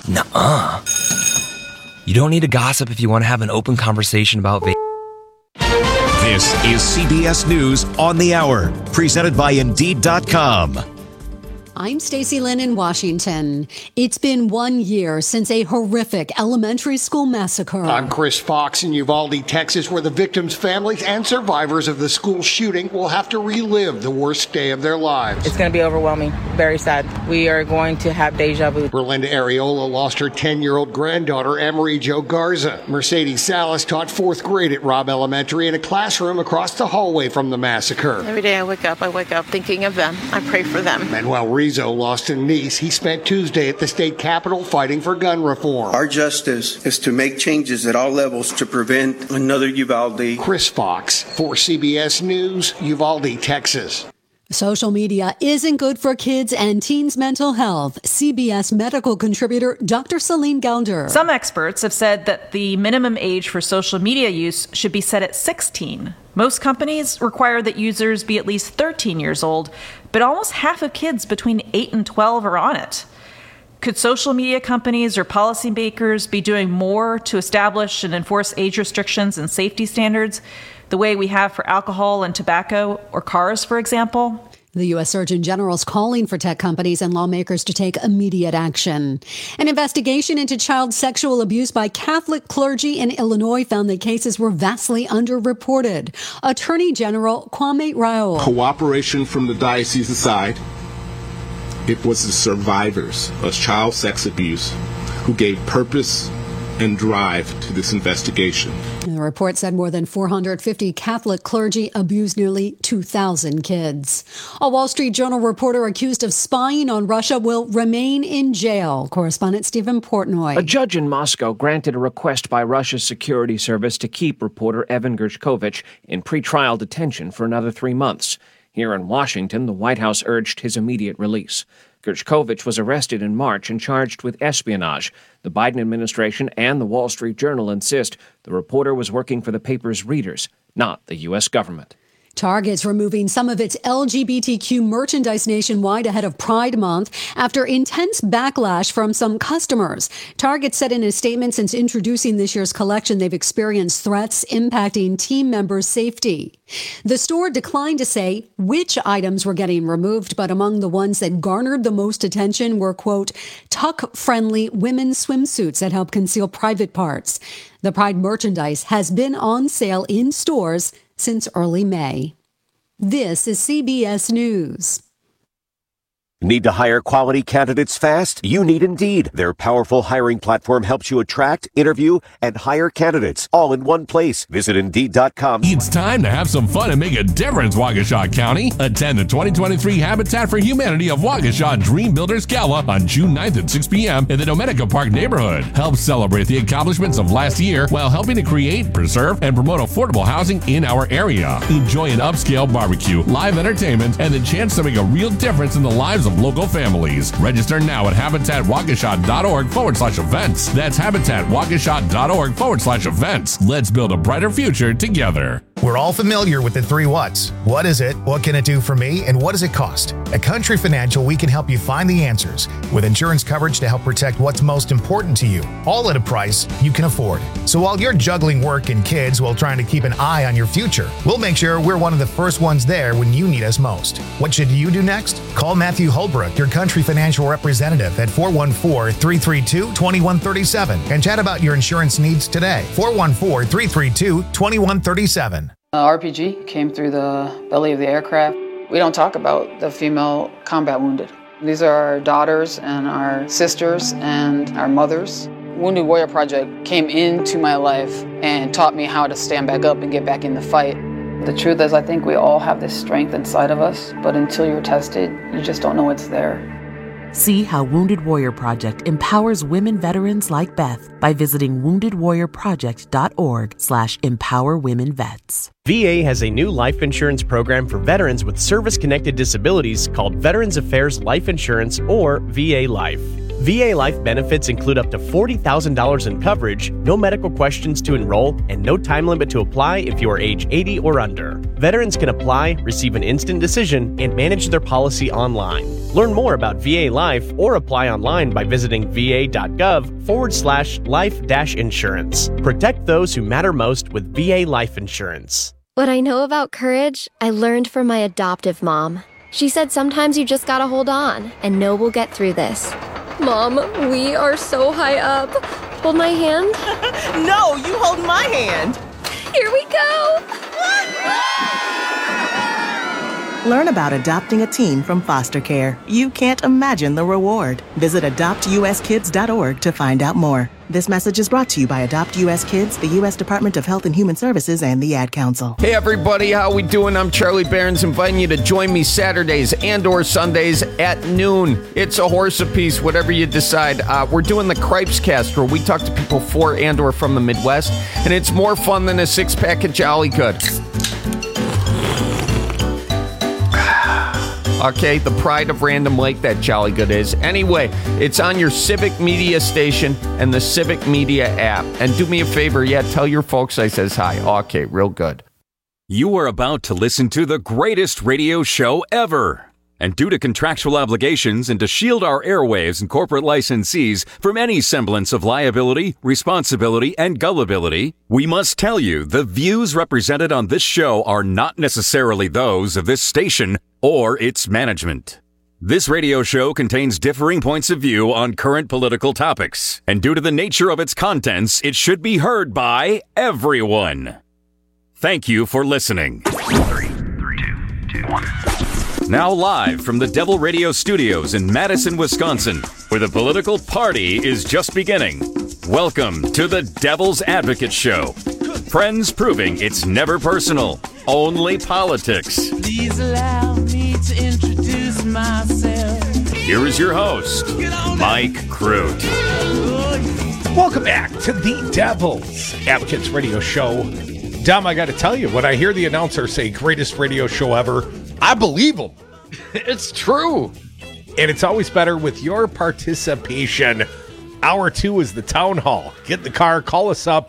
Nuh-uh. You don't need to gossip if you want to have an open conversation about This is CBS News on the Hour, presented by Indeed.com. I'm Stacey Lynn in Washington. It's been 1 year since a horrific elementary school massacre. I'm Chris Fox in Uvalde, Texas, where the victims' families and survivors of the school shooting will have to relive the worst day of their lives. It's going to be overwhelming, very sad. We are going to have deja vu. Berlinda Areola lost her 10-year-old granddaughter, Amerie Jo Garza. Mercedes Salas taught fourth grade at Robb Elementary in a classroom across the hallway from the massacre. Every day I wake up thinking of them. I pray for them. Manuel Rizzo lost a niece. He spent Tuesday at the state capitol fighting for gun reform. Our justice is to make changes at all levels to prevent another Uvalde. Chris Fox for CBS News, Uvalde, Texas. Social media isn't good for kids and teens' mental health. CBS medical contributor Dr. Celine Gounder. Some experts have said that the minimum age for social media use should be set at 16. Most companies require that users be at least 13 years old, but almost half of kids between 8 and 12 are on it. Could social media companies or policymakers be doing more to establish and enforce age restrictions and safety standards the way we have for alcohol and tobacco or cars, for example? The U.S. Surgeon General is calling for tech companies and lawmakers to take immediate action. An investigation into child sexual abuse by Catholic clergy in Illinois found that cases were vastly underreported. Attorney General Kwame Raoul. Cooperation from the diocese aside, it was the survivors of child sex abuse who gave purpose and drive to this investigation. The report said more than 450 Catholic clergy abused nearly 2,000 kids. A Wall Street Journal reporter accused of spying on Russia will remain in jail. Correspondent Stephen Portnoy. A judge in Moscow granted a request by Russia's security service to keep reporter Evan Gershkovich in pretrial detention for another 3 months. Here in Washington, the White House urged his immediate release. Gershkovich was arrested in March and charged with espionage. The Biden administration and the Wall Street Journal insist the reporter was working for the paper's readers, not the U.S. government. Target's removing some of its LGBTQ merchandise nationwide ahead of Pride Month after intense backlash from some customers. Target said in a statement since introducing this year's collection, they've experienced threats impacting team members' safety. The store declined to say which items were getting removed, but among the ones that garnered the most attention were, quote, tuck-friendly women's swimsuits that help conceal private parts. The Pride merchandise has been on sale in stores since early May. This is CBS News. Need to hire quality candidates fast? You need Indeed. Their powerful hiring platform helps you attract, interview, and hire candidates all in one place. Visit Indeed.com. It's time to have some fun and make a difference, Waukesha County. Attend the 2023 Habitat for Humanity of Waukesha Dream Builders Gala on June 9th at 6 p.m. in the Domenica Park neighborhood. Help celebrate the accomplishments of last year while helping to create, preserve, and promote affordable housing in our area. Enjoy an upscale barbecue, live entertainment, and the chance to make a real difference in the lives of local families. Register now at habitatwaukesha.org/events. That's habitatwaukesha.org/events. Let's build a brighter future together. We're all familiar with the 3 whats. What is it? What can it do for me? And what does it cost? At Country Financial, we can help you find the answers with insurance coverage to help protect what's most important to you, all at a price you can afford. So while you're juggling work and kids while trying to keep an eye on your future, we'll make sure we're one of the first ones there when you need us most. What should you do next? Call Matthew Holbrook, your Country Financial representative, at 414-332-2137 and chat about your insurance needs today. 414-332-2137. RPG came through the belly of the aircraft. We don't talk about the female combat wounded. These are our daughters and our sisters and our mothers. Wounded Warrior Project came into my life and taught me how to stand back up and get back in the fight. The truth is, I think we all have this strength inside of us, but until you're tested, you just don't know it's there. See how Wounded Warrior Project empowers women veterans like Beth by visiting woundedwarriorproject.org/empowerwomenvets. VA has a new life insurance program for veterans with service-connected disabilities called Veterans Affairs Life Insurance, or VA Life. VA Life benefits include up to $40,000 in coverage, no medical questions to enroll, and no time limit to apply if you are age 80 or under. Veterans can apply, receive an instant decision, and manage their policy online. Learn more about VA Life or apply online by visiting va.gov/life-insurance. Protect those who matter most with VA Life Insurance. What I know about courage, I learned from my adoptive mom. She said sometimes you just gotta hold on and know we'll get through this. Mom, we are so high up. Hold my hand. No, you hold my hand. Here we go. Learn about adopting a teen from foster care. You can't imagine the reward. Visit adoptuskids.org to find out more. This message is brought to you by Adopt US Kids, the U.S. Department of Health and Human Services, and the Ad Council. Hey everybody, how we doing? I'm Charlie Behrens, inviting you to join me Saturdays and or Sundays at noon. It's a horse apiece, whatever you decide. We're doing the Cripes Cast, where we talk to people for and or from the Midwest, and it's more fun than a six-pack of Jolly Good. Okay, the pride of Random Lake, that Jolly Good is. Anyway, it's on your Civic Media station and the Civic Media app. And do me a favor, tell your folks I says hi. Okay, real good. You are about to listen to the greatest radio show ever. And due to contractual obligations and to shield our airwaves and corporate licensees from any semblance of liability, responsibility, and gullibility, we must tell you the views represented on this show are not necessarily those of this station or its management. This radio show contains differing points of view on current political topics, and due to the nature of its contents, it should be heard by everyone. Thank you for listening. 3, 2, 1. Now live from the Devil Radio Studios in Madison, Wisconsin, where the political party is just beginning. Welcome to the Devil's Advocate Show. Friends proving it's never personal, only politics. Please allow me to introduce myself. Here is your host, Mike Crute. Welcome back to the Devil's Advocates Radio Show. Dom, I got to tell you, when I hear the announcer say greatest radio show ever, I believe him. It's true. And it's always better with your participation. Hour 2 is the town hall. Get in the car, call us up,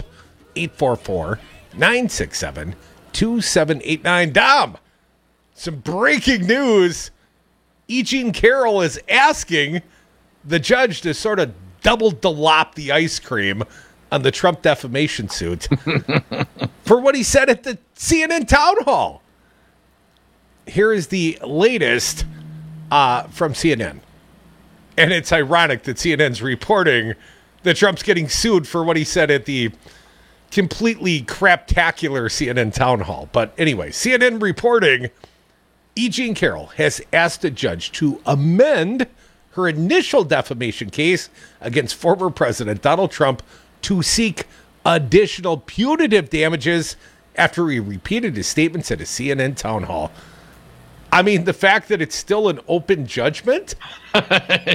844-967-2789. Dom, some breaking news. E. Jean Carroll is asking the judge to sort of double dollop the ice cream on the Trump defamation suit for what he said at the CNN town hall. Here is the latest from CNN. And it's ironic that CNN's reporting that Trump's getting sued for what he said at the completely craptacular CNN town hall. But anyway, CNN reporting E. Jean Carroll has asked a judge to amend her initial defamation case against former President Donald Trump to seek additional punitive damages after he repeated his statements at a CNN town hall. I mean, the fact that it's still an open judgment, and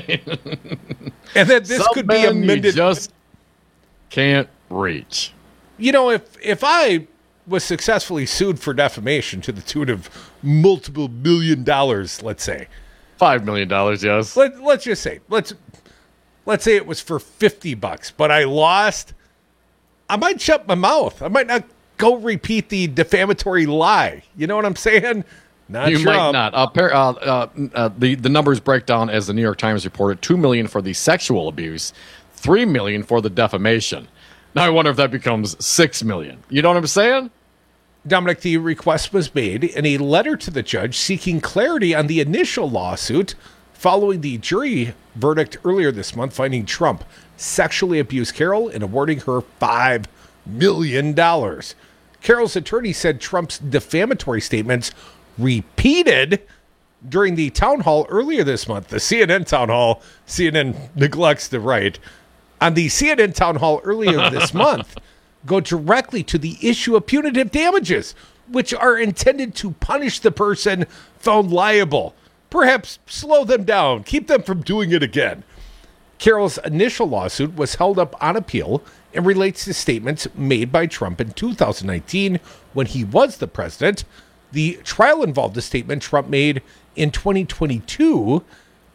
that this could be amended. You just can't reach. You know, if I was successfully sued for defamation to the tune of multiple $1 million, let's say $5 million, yes. Let's just say let's say it was for $50, but I lost. I might shut my mouth. I might not go repeat the defamatory lie. You know what I'm saying? Not you Trump. might not. The numbers break down as the New York Times reported: $2 million for the sexual abuse, $3 million for the defamation. Now I wonder if that becomes $6 million. You know what I'm saying? Dominic, the request was made in a letter to the judge seeking clarity on the initial lawsuit following the jury verdict earlier this month finding Trump sexually abused Carroll and awarding her $5 million. Carroll's attorney said Trump's defamatory statements repeated during the town hall earlier this month. The CNN town hall, CNN neglects to write, on the CNN town hall earlier this month, go directly to the issue of punitive damages, which are intended to punish the person found liable. Perhaps slow them down, keep them from doing it again. Carroll's initial lawsuit was held up on appeal and relates to statements made by Trump in 2019 when he was the president. The trial involved a statement Trump made in 2022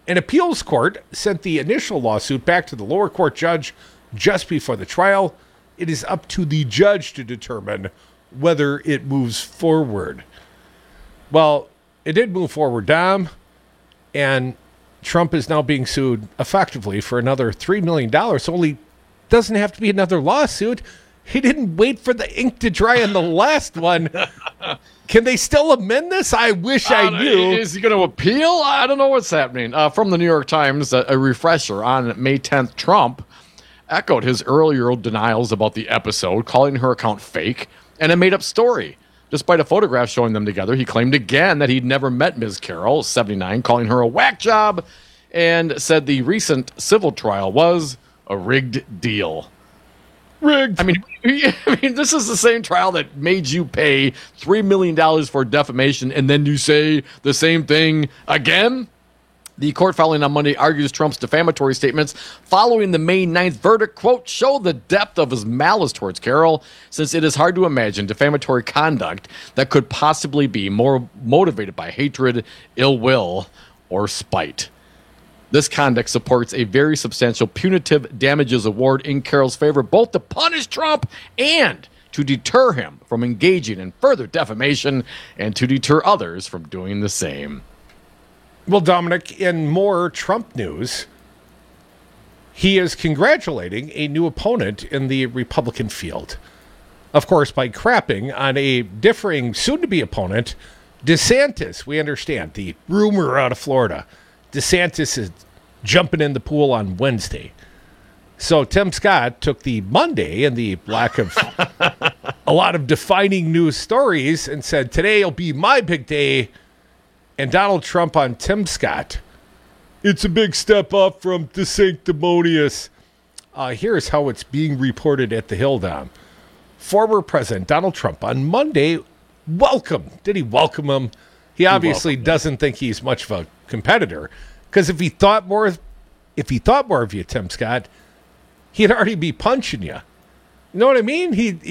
An appeals court sent the initial lawsuit back to the lower court judge just before the trial. It is up to the judge to determine whether it moves forward. Well, it did move forward, Dom, and Trump is now being sued effectively for another $3 million. Only doesn't have to be another lawsuit. He didn't wait for the ink to dry on the last one. Can they still amend this? I wish I knew. Is he going to appeal? I don't know what's happening. From the New York Times, a refresher on May 10th, Trump echoed his earlier denials about the episode, calling her account fake and a made-up story. Despite a photograph showing them together, he claimed again that he'd never met Ms. Carroll, 79, calling her a whack job, and said the recent civil trial was a rigged deal. Rigged. I mean, this is the same trial that made you pay $3 million for defamation, and then you say the same thing again? The court filing on Monday argues Trump's defamatory statements following the May 9th verdict, quote, show the depth of his malice towards Carroll, since it is hard to imagine defamatory conduct that could possibly be more motivated by hatred, ill will, or spite. This conduct supports a very substantial punitive damages award in Carroll's favor, both to punish Trump and to deter him from engaging in further defamation and to deter others from doing the same. Well, Dominic, in more Trump news, he is congratulating a new opponent in the Republican field. Of course, by crapping on a differing soon-to-be opponent, DeSantis. We understand the rumor out of Florida. DeSantis is jumping in the pool on Wednesday. So Tim Scott took the Monday and the lack of a lot of defining news stories and said, today will be my big day. And Donald Trump on Tim Scott. It's a big step up from the sanctimonious. Here's how it's being reported at the Hill, Dom. Former President Donald Trump on Monday welcomed. Did he welcome him? He obviously doesn't think he's much of a competitor. Because if he thought more of you, Tim Scott, he'd already be punching you. You know what I mean?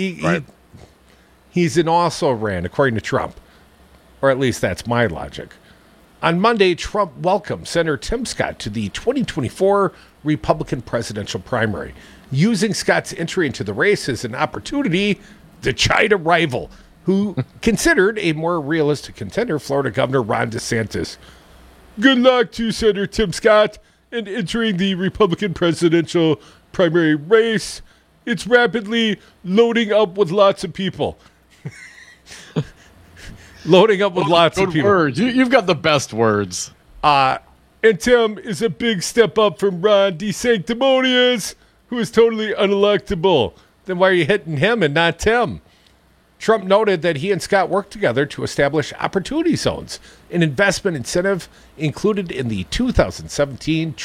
He's an also-ran, according to Trump. Or at least that's my logic. On Monday, Trump welcomed Senator Tim Scott to the 2024 Republican presidential primary, using Scott's entry into the race as an opportunity to chide a rival who considered a more realistic contender, Florida Governor Ron DeSantis. Good luck to Senator Tim Scott in entering the Republican presidential primary race. It's rapidly loading up with lots of people. Loading up with lots of people. Words. You've got the best words. And Tim is a big step up from Ron DeSanctimonious, who is totally unelectable. Then why are you hitting him and not Tim? Trump noted that he and Scott worked together to establish opportunity zones, an investment incentive included in the 2017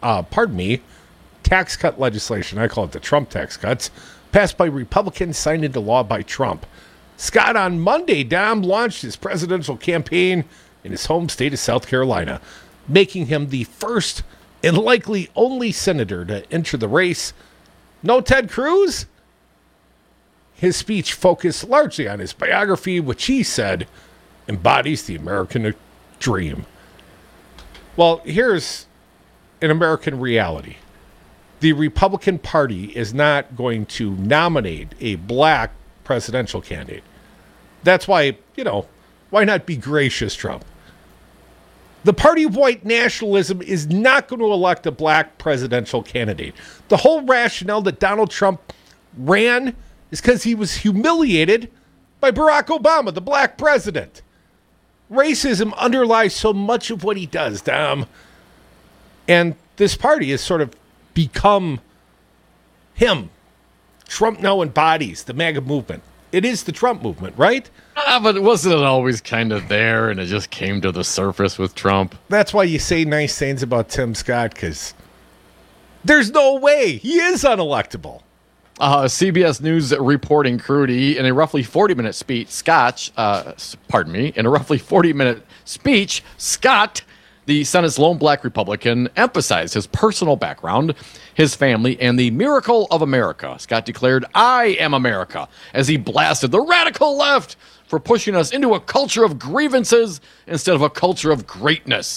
tax cut legislation. I call it the Trump tax cuts, passed by Republicans, signed into law by Trump. Scott on Monday, Dom, launched his presidential campaign in his home state of South Carolina, making him the first and likely only senator to enter the race. No Ted Cruz? His speech focused largely on his biography, which he said embodies the American dream. Well, here's an American reality. The Republican Party is not going to nominate a black presidential candidate. That's why, why not be gracious, Trump? The party of white nationalism is not going to elect a black presidential candidate. The whole rationale that Donald Trump ran is because he was humiliated by Barack Obama, the black president. Racism underlies so much of what he does, Dom. And this party has sort of become him. Trump now embodies the MAGA movement. It is the Trump movement, right? But wasn't it always kind of there and it just came to the surface with Trump? That's why you say nice things about Tim Scott, because there's no way he is unelectable. CBS News reporting Crudy in a roughly 40-minute speech, in a roughly 40-minute speech, Scott, the Senate's lone black Republican, emphasized his personal background, his family, and the miracle of America. Scott declared, "I am America," as he blasted the radical left for pushing us into a culture of grievances instead of a culture of greatness.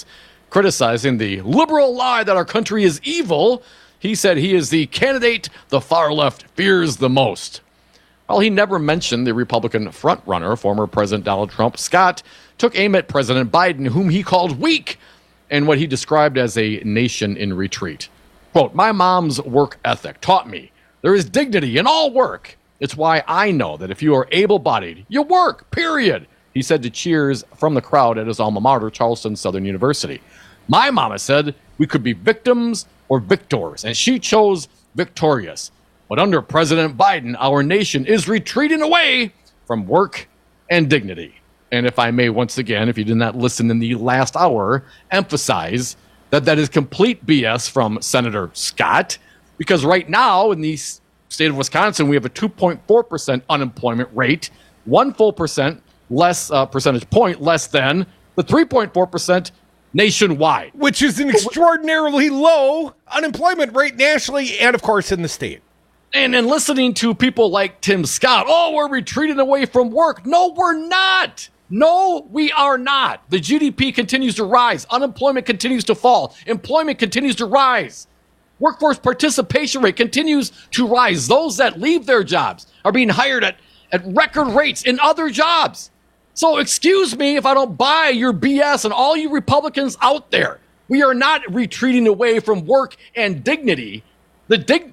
criticizing the liberal lie that our country is evil. He said he is the candidate the far left fears the most. While he never mentioned the Republican frontrunner, former President Donald Trump, Scott took aim at President Biden, whom he called weak, and what he described as a nation in retreat. Quote, "My mom's work ethic taught me there is dignity in all work. It's why I know that if you are able-bodied, you work, period," he said to cheers from the crowd at his alma mater, Charleston Southern University. "My mama said we could be victims or victors, and she chose victorious. But under President Biden, our nation is retreating away from work and dignity." And if I may once again, if you did not listen in the last hour, emphasize that that is complete BS from Senator Scott, because right now in the state of Wisconsin, we have a 2.4% unemployment rate, 1 full percentage point less than the 3.4% nationwide. Which is an extraordinarily low unemployment rate nationally and, of course, in the state. And then listening to people like Tim Scott, oh, we're retreating away from work. No, we're not. No, we are not. The GDP continues to rise. Unemployment continues to fall. Employment continues to rise. Workforce participation rate continues to rise. Those that leave their jobs are being hired at record rates in other jobs. So excuse me if I don't buy your BS and all you Republicans out there. We are not retreating away from work and dignity. It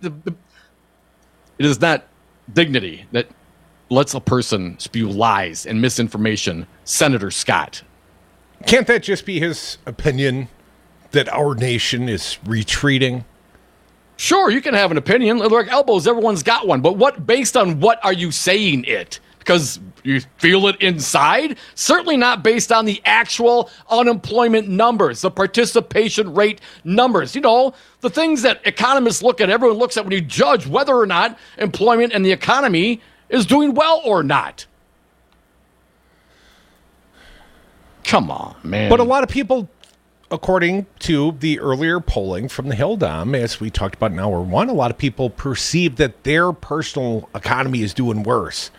is not dignity that lets a person spew lies and misinformation, Senator Scott. Can't that just be his opinion that our nation is retreating? Sure, you can have an opinion. Like elbows, everyone's got one. But based on what are you saying it? Because you feel it inside? Certainly not based on the actual unemployment numbers, the participation rate numbers. You know, the things that economists look at, everyone looks at when you judge whether or not employment and the economy is doing well or not. Come on, man. But a lot of people, according to the earlier polling from the Hill Dom, as we talked about in hour one, a lot of people perceive that their personal economy is doing worse.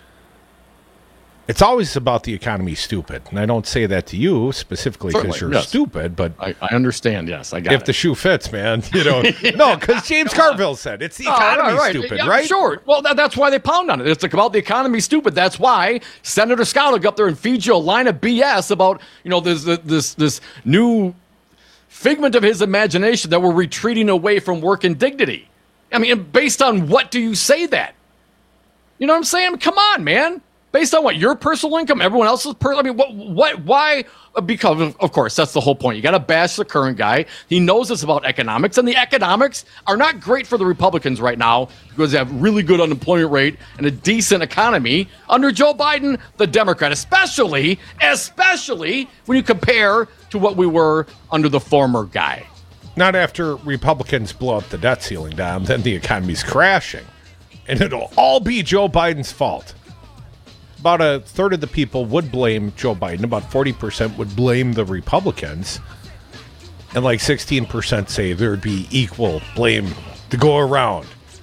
It's always about the economy, stupid. And I don't say that to you specifically because you're stupid, but I understand. Yes, I got it. If the shoe fits, man, you know. No, because James Carville said it's the economy stupid, right? Sure. Well, that's why they pound on it. It's about the economy stupid. That's why Senator Scott will go up there and feed you a line of BS about, you know, this new figment of his imagination that we're retreating away from work and dignity. I mean, based on what do you say that? You know what I'm saying? Come on, man. Based on what? Your personal income? Everyone else's personal? I mean, why? Because, of course, that's the whole point. You got to bash the current guy. He knows it's about economics, and the economics are not great for the Republicans right now because they have really good unemployment rate and a decent economy under Joe Biden, the Democrat, especially when you compare to what we were under the former guy. Not after Republicans blow up the debt ceiling down, then the economy's crashing, and it'll all be Joe Biden's fault. About a third of the people would blame Joe Biden. About 40% would blame the Republicans. And like 16% say there'd be equal blame to go around.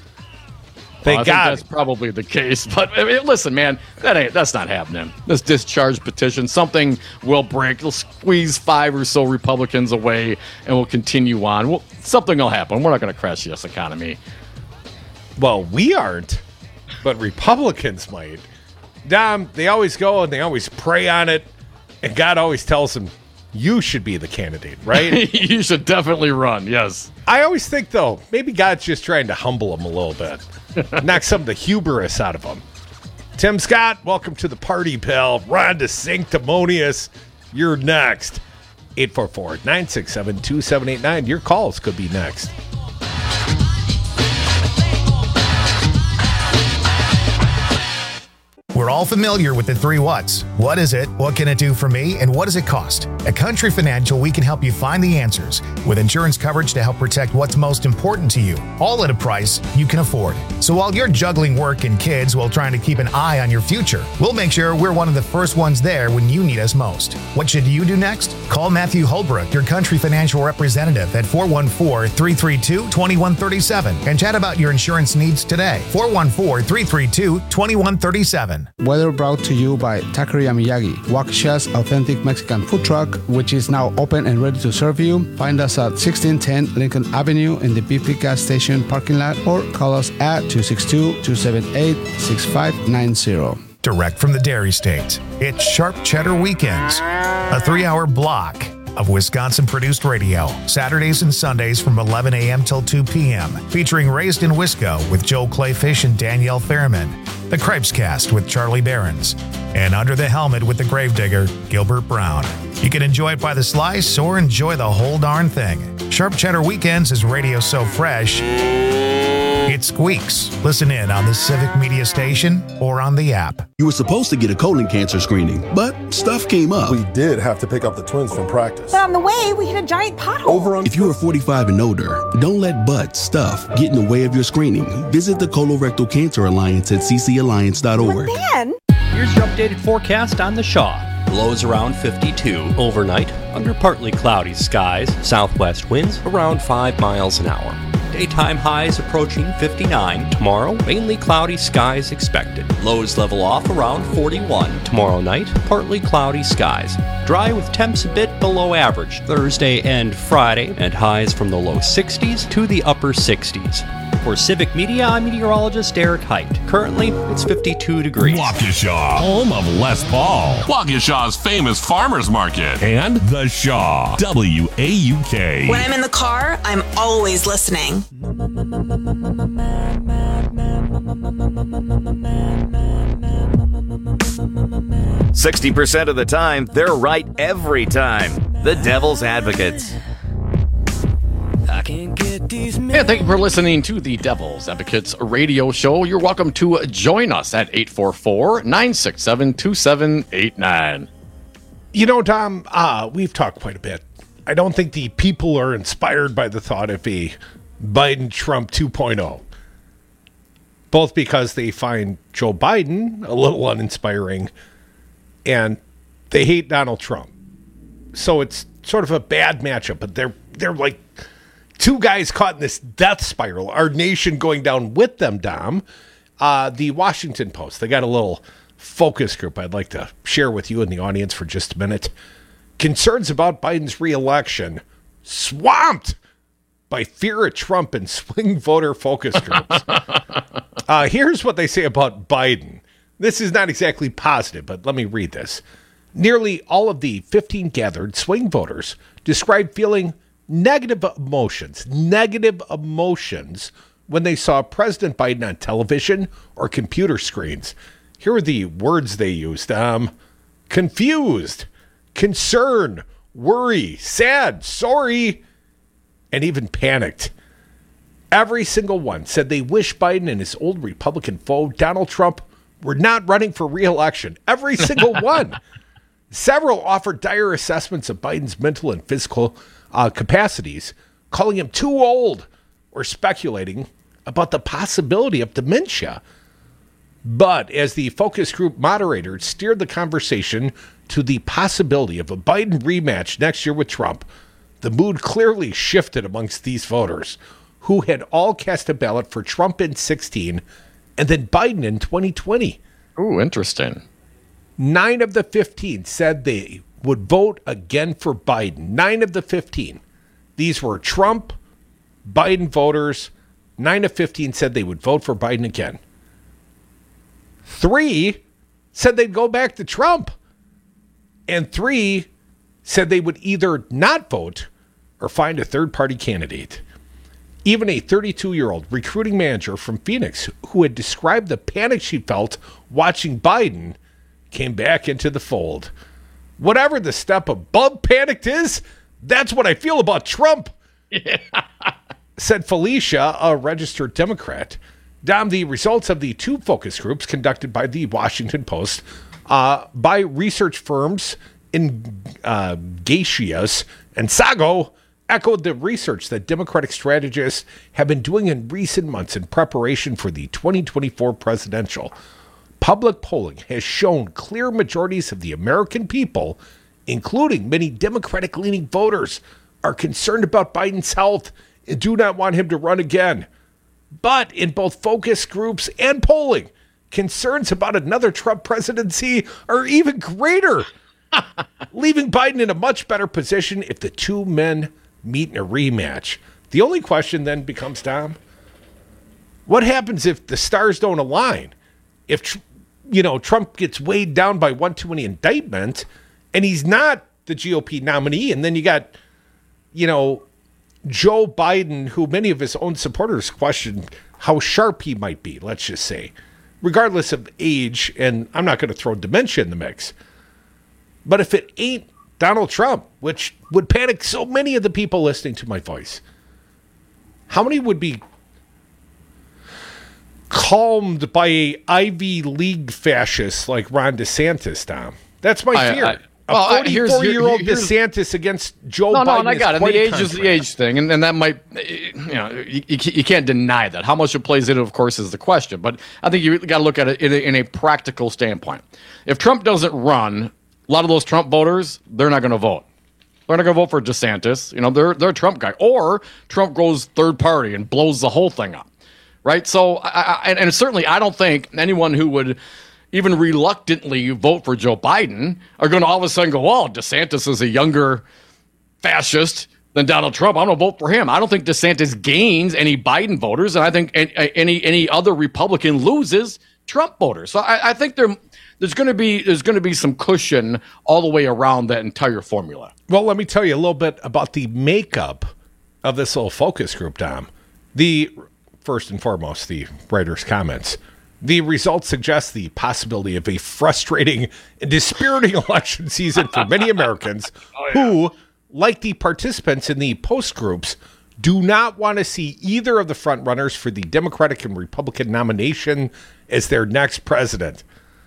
I think that's probably the case. But I mean, listen, man, that's not happening. This discharge petition, something will break. It'll squeeze 5 or so Republicans away, and we'll continue on. Well, something will happen. We're not going to crash this economy. Well, we aren't, but Republicans might. Dom, they always go and they always pray on it, and God always tells them, you should be the candidate, right? You should definitely run, yes. I always think, though, maybe God's just trying to humble them a little bit, knock some of the hubris out of them. Tim Scott, welcome to the party, pal. Rhonda Sanctimonious, you're next. 844-967-2789. Your calls could be next. We're all familiar with the 3 whats. What is it? What can it do for me? And what does it cost? At Country Financial, we can help you find the answers with insurance coverage to help protect what's most important to you, all at a price you can afford. So while you're juggling work and kids while trying to keep an eye on your future, we'll make sure we're one of the first ones there when you need us most. What should you do next? Call Matthew Holbrook, your Country Financial representative at 414-332-2137 and chat about your insurance needs today. 414-332-2137. weather brought to you by Taqueria Miyagi, Waukesha's authentic Mexican food truck, which is now open and ready to serve you. Find us at 1610 Lincoln Avenue in the BP gas station parking lot, or call us at 262-278-6590. Direct from the Dairy State, it's Sharp Cheddar Weekends, a 3-hour block of Wisconsin-produced radio, Saturdays and Sundays from 11 a.m. till 2 p.m., featuring Raised in Wisco with Joel Clayfish and Danielle Fairman, The Cripes Cast with Charlie Behrens, and Under the Helmet with the Gravedigger, Gilbert Brown. You can enjoy it by the slice or enjoy the whole darn thing. Sharp Cheddar Weekends is radio so fresh, it squeaks. Listen in on the Civic Media Station or on the app. You were supposed to get a colon cancer screening, but stuff came up. We did have to pick up the twins from practice. But on the way, we hit a giant pothole. If you are 45 and older, don't let butt stuff get in the way of your screening. Visit the Colorectal Cancer Alliance at ccalliance.org. But then, here's your updated forecast on the Shaw. Lows around 52 overnight, under partly cloudy skies, southwest winds around 5 miles an hour. Daytime highs approaching 59 tomorrow, mainly cloudy skies expected. Lows level off around 41 tomorrow night, partly cloudy skies. Dry with temps a bit below average Thursday and Friday, and highs from the low 60s to the upper 60s. For Civic Media, I'm meteorologist Eric Height. Currently, it's 52 degrees. Waukesha, home of Les Paul. Waukesha's famous farmers market. And The Shaw, WAUK. When I'm in the car, I'm always listening. 60% of the time, they're right every time. The Devil's Advocates. And thank you for listening to the Devil's Advocates radio show. You're welcome to join us at 844-967-2789. You know, Tom, we've talked quite a bit. I don't think the people are inspired by the thought of a Biden-Trump 2.0. Both because they find Joe Biden a little uninspiring and they hate Donald Trump. So it's sort of a bad matchup, but they're like two guys caught in this death spiral. Our nation going down with them, Dom. The Washington Post, they got a little focus group I'd like to share with you in the audience for just a minute. Concerns about Biden's reelection swamped by fear of Trump and swing voter focus groups. Here's what they say about Biden. This is not exactly positive, but let me read this. Nearly all of the 15 gathered swing voters described feeling negative emotions when they saw President Biden on television or computer screens. Here are the words they used. Confused, concerned, worry, sad, sorry, and even panicked. Every single one said they wish Biden and his old Republican foe, Donald Trump, were not running for re-election. Every single one. Several offered dire assessments of Biden's mental and physical capacities, calling him too old or speculating about the possibility of dementia. But as the focus group moderator steered the conversation to the possibility of a Biden rematch next year with Trump, the mood clearly shifted amongst these voters, who had all cast a ballot for Trump in 2016 and then Biden in 2020. Ooh, interesting. 9 of the 15 said they would vote again for Biden. 9 of the 15. These were Trump, Biden voters. 9 of 15 said they would vote for Biden again. 3 said they'd go back to Trump. And 3 said they would either not vote or find a third-party candidate. Even a 32-year-old recruiting manager from Phoenix who had described the panic she felt watching Biden came back into the fold. Whatever the step above panicked is, that's what I feel about Trump, said Felicia, a registered Democrat. Dom, the results of the 2 focus groups conducted by the Washington Post by research firms Ingatius and Sago echoed the research that Democratic strategists have been doing in recent months in preparation for the 2024 presidential. Public polling has shown clear majorities of the American people, including many Democratic-leaning voters, are concerned about Biden's health and do not want him to run again. But in both focus groups and polling, concerns about another Trump presidency are even greater, leaving Biden in a much better position if the two men meet in a rematch. The only question then becomes, Tom, what happens if the stars don't align? If, Trump gets weighed down by one too many indictments and he's not the GOP nominee, and then you got, Joe Biden, who many of his own supporters question how sharp he might be, let's just say, regardless of age, and I'm not going to throw dementia in the mix. But if it ain't Donald Trump, which would panic so many of the people listening to my voice, how many would be calmed by a Ivy League fascist like Ron DeSantis, Tom? That's my fear. A 44-year-old DeSantis against Joe Biden. No, and I got it. The age is the age thing, and that might, you can't deny that. How much it plays into, of course, is the question. But I think you got to look at it in a practical standpoint. If Trump doesn't run, a lot of those Trump voters, they're not going to vote. They're not going to vote for DeSantis. They're a Trump guy. Or Trump goes third party and blows the whole thing up, right? So, and certainly I don't think anyone who would even reluctantly vote for Joe Biden are going to all of a sudden go, oh, DeSantis is a younger fascist than Donald Trump. I'm going to vote for him. I don't think DeSantis gains any Biden voters, and I think any other Republican loses Trump voters. So I think there's going to be some cushion all the way around that entire formula. Well, let me tell you a little bit about the makeup of this little focus group, Tom. First and foremost, the writer's comments. The results suggest the possibility of a frustrating and dispiriting election season for many Americans who, like the participants in the post groups, do not want to see either of the front runners for the Democratic and Republican nomination as their next president.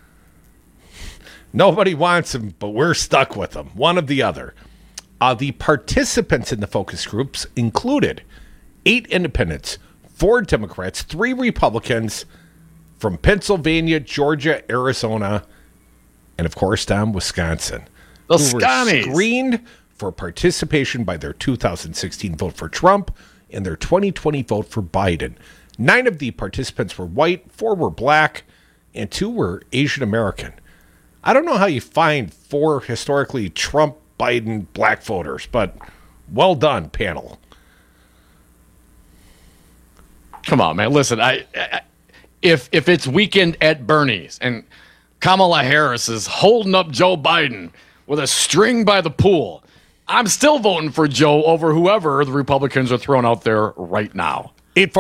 Nobody wants him, but we're stuck with them, one or the other. The participants in the focus groups included 8 independents, 4 Democrats, 3 Republicans from Pennsylvania, Georgia, Arizona, and of course, Tom, Wisconsin. The who were Scummies. screened for participation by their 2016 vote for Trump and their 2020 vote for Biden. 9 of the participants were white, 4 were black, and 2 were Asian American. I don't know how you find 4 historically Trump, Biden, black voters, but well done, panel. Come on, man. Listen, if it's weekend at Bernie's and Kamala Harris is holding up Joe Biden with a string by the pool, I'm still voting for Joe over whoever the Republicans are throwing out there right now.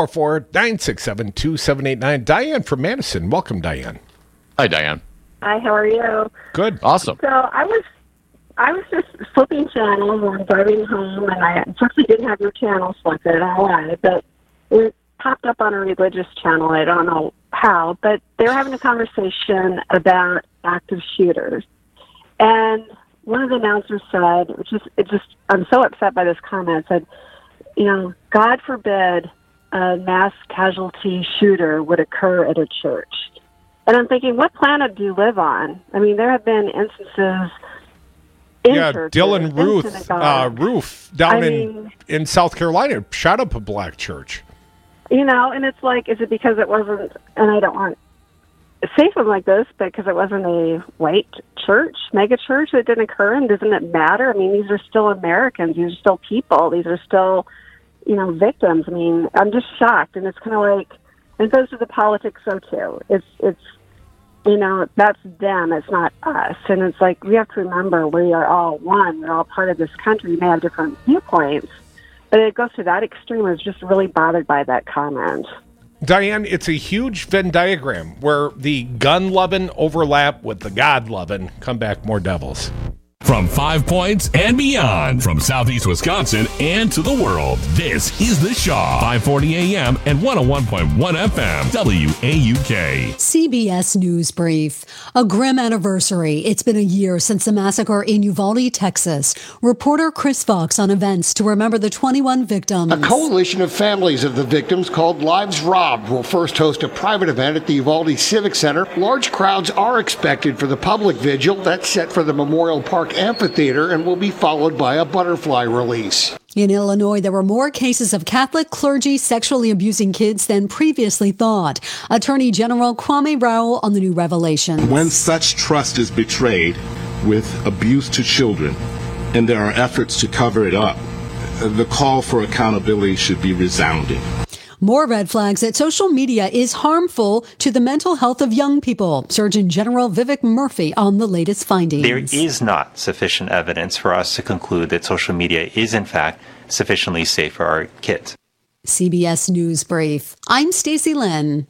844-967-2789. Diane from Madison. Welcome, Diane. Hi, Diane. Hi, how are you? Good. Awesome. So I was just flipping channels when driving home, and I unfortunately didn't have your channel selected. I don't know why, but it popped up on a religious channel. I don't know how, but they were having a conversation about active shooters. And one of the announcers said, I'm so upset by this comment, said, God forbid a mass casualty shooter would occur at a church. And I'm thinking, what planet do you live on? I mean, there have been instances in churches, Dylan Roof down in South Carolina shot up a black church. And it's like, is it because it wasn't, and I don't want to say something like this, but because it wasn't a white church, mega church, that didn't occur, and doesn't it matter? I mean, these are still Americans. These are still people. These are still, victims. I mean, I'm just shocked, and it's kind of like, and it goes to the politics, so too. It's that's them, it's not us. And it's like, we have to remember we are all one. We're all part of this country. We may have different viewpoints, but it goes to that extreme. I was just really bothered by that comment. Diane, it's a huge Venn diagram where the gun-loving overlap with the God-loving. Come back, more devils. From 5 Points and beyond, from Southeast Wisconsin and to the world, this is The Shaw, 540 AM and 101.1 FM, WAUK. CBS News Brief. A grim anniversary. It's been a year since the massacre in Uvalde, Texas. Reporter Chris Fox on events to remember the 21 victims. A coalition of families of the victims called Lives Robbed will first host a private event at the Uvalde Civic Center. Large crowds are expected for the public vigil that's set for the Memorial Park Amphitheater and will be followed by a butterfly release. In Illinois, there were more cases of Catholic clergy sexually abusing kids than previously thought. Attorney General Kwame Rao on the new revelation. When such trust is betrayed with abuse to children, and there are efforts to cover it up, the call for accountability should be resounding. More red flags that social media is harmful to the mental health of young people. Surgeon General Vivek Murthy on the latest findings. There is not sufficient evidence for us to conclude that social media is, in fact, sufficiently safe for our kids. CBS News Brief. I'm Stacey Lynn.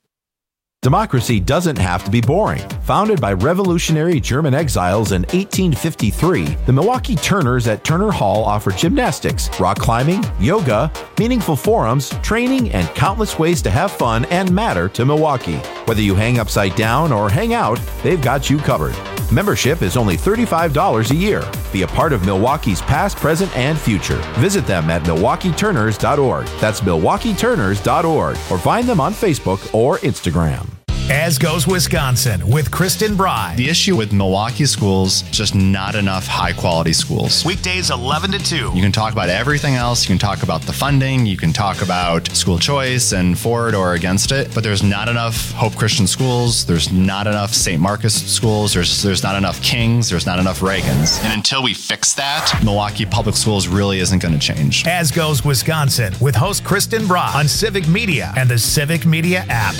Democracy doesn't have to be boring. Founded by revolutionary German exiles in 1853, the Milwaukee Turners at Turner Hall offer gymnastics, rock climbing, yoga, meaningful forums, training, and countless ways to have fun and matter to Milwaukee. Whether you hang upside down or hang out, they've got you covered. Membership is only $35 a year. Be a part of Milwaukee's past, present, and future. Visit them at MilwaukeeTurners.org. That's MilwaukeeTurners.org. Or find them on Facebook or Instagram. As Goes Wisconsin with Kristen Bry. The issue with Milwaukee schools, just not enough high-quality schools. Weekdays 11 to 2. You can talk about everything else. You can talk about the funding. You can talk about school choice and for it or against it. But there's not enough Hope Christian schools. There's not enough St. Marcus schools. There's not enough Kings. There's not enough Reagans. And until we fix that, Milwaukee Public Schools really isn't going to change. As Goes Wisconsin with host Kristen Bry on Civic Media and the Civic Media app.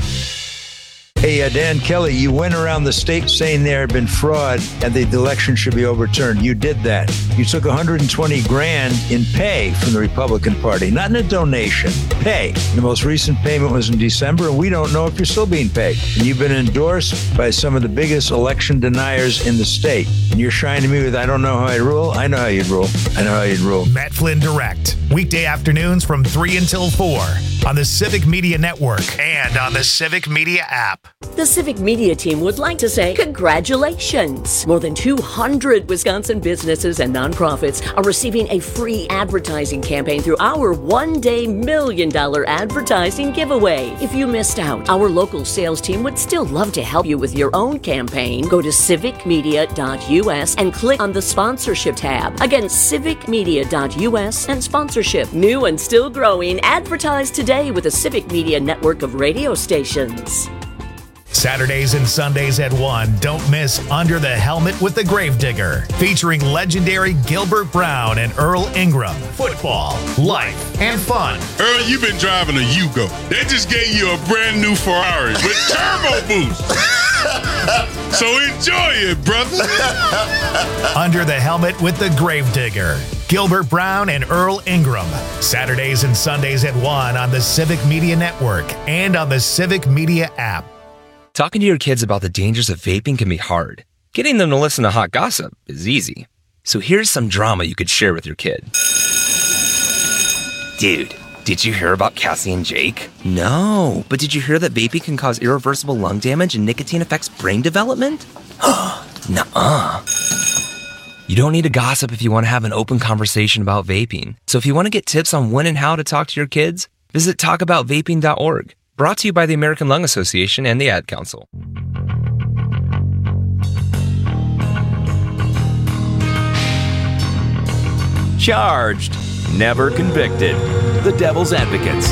Hey, Dan Kelly, you went around the state saying there had been fraud and the election should be overturned. You did that. You took $120,000 in pay from the Republican Party, not in a donation, pay. The most recent payment was in December, and we don't know if you're still being paid. And you've been endorsed by some of the biggest election deniers in the state. And you're shining to me with, I don't know how I rule. I know how you'd rule. I know how you'd rule. Matt Flynn Direct, weekday afternoons from 3 until 4 on the Civic Media Network and on the Civic Media app. The Civic Media team would like to say congratulations. More than 200 Wisconsin businesses and nonprofits are receiving a free advertising campaign through our one-day $1 million advertising giveaway. If you missed out, our local sales team would still love to help you with your own campaign. Go to civicmedia.us and click on the sponsorship tab. Again, civicmedia.us and sponsorship. New and still growing. Advertise today with the Civic Media network of radio stations. Saturdays and Sundays at 1, don't miss Under the Helmet with the Gravedigger, featuring legendary Gilbert Brown and Earl Ingram. Football, life, and fun. Earl, you've been driving a Yugo. They just gave you a brand new Ferrari with turbo boost. So enjoy it, brother. Under the Helmet with the Gravedigger. Gilbert Brown and Earl Ingram. Saturdays and Sundays at 1 on the Civic Media Network and on the Civic Media app. Talking to your kids about the dangers of vaping can be hard. Getting them to listen to hot gossip is easy. So here's some drama you could share with your kid. Dude, did you hear about Cassie and Jake? No, but did you hear that vaping can cause irreversible lung damage and nicotine affects brain development? Nuh-uh. You don't need to gossip if you want to have an open conversation about vaping. So if you want to get tips on when and how to talk to your kids, visit talkaboutvaping.org. Brought to you by the American Lung Association and the Ad Council. Charged, never convicted. The Devil's Advocates.